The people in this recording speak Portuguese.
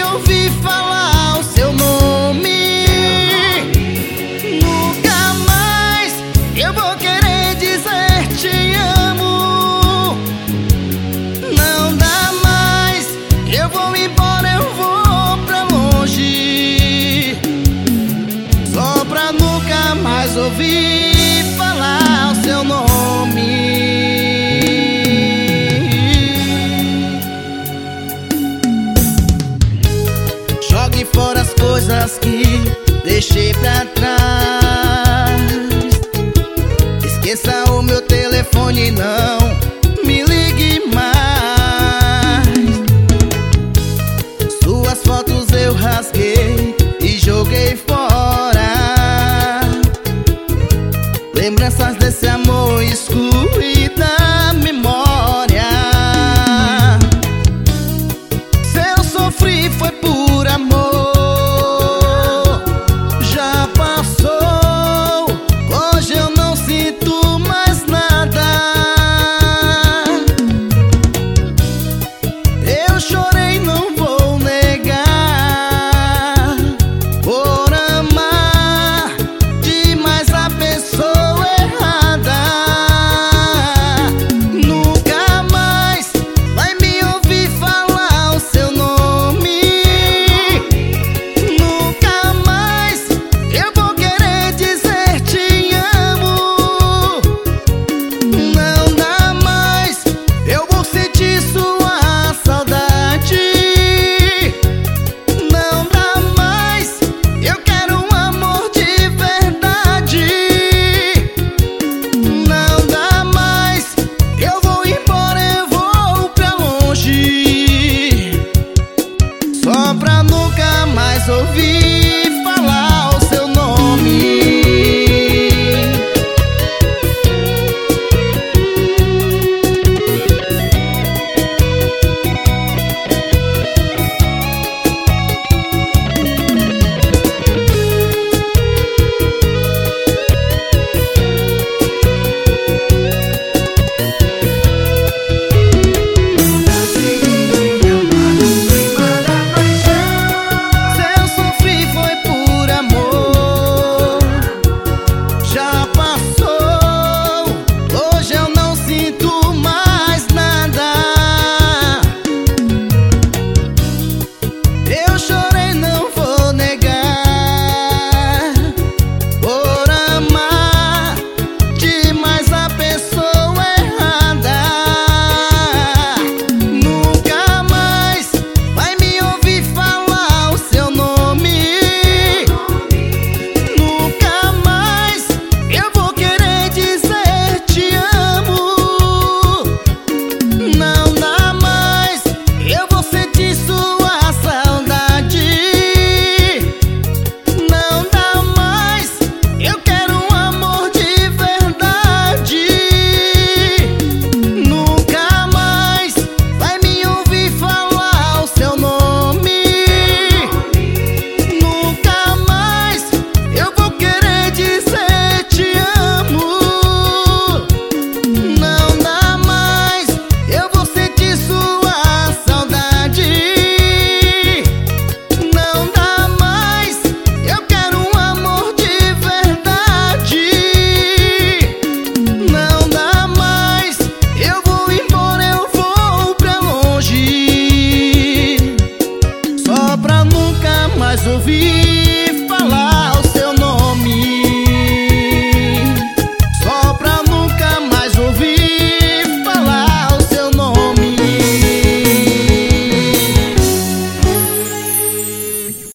ouvir falar o seu nome. Nunca mais eu vou querer dizer te amo. Não dá mais, eu vou embora, eu vou pra longe, só pra nunca mais ouvir falar o seu nome. Jogue fora as coisas que deixei pra trás. Esqueça o meu telefone, não me ligue mais. Suas fotos eu rasguei e joguei fora. Lembranças desse amor excluí da memória. Se eu sofri foi por amor, já passou, hoje eu não sinto mais nada. Eu chorei, não vou negar, por amar demais a pessoa errada. Nunca mais vai me ouvir falar o seu nome. Nunca mais eu vou querer dizer te amo. Não dá mais, eu vou sentir sua saudade. Não dá mais, eu quero um amor de verdade. Não dá mais, eu vou embora, eu vou pra longe, só pra nunca mais ouvir falar o seu nome. Se eu sofri foi por amor, já passou, hoje eu não sinto mais nada. Eu chorei, não vou negar, por amar demais a pessoa errada. Nunca mais vai me ouvir falar o seu nome. Nunca mais eu vou querer dizer te amo. Não dá mais, eu vou sentir sua saudade. Não dá mais, eu quero um amor de verdade. Nunca mais vai me ouvir falar o seu nome. Nunca mais eu vou querer dizer te amo. Não dá mais, eu vou sentir sua saudade. Não dá mais, eu quero um amor de verdade. Não dá mais, eu vou embora, eu vou pra longe, só pra nunca mais ouvir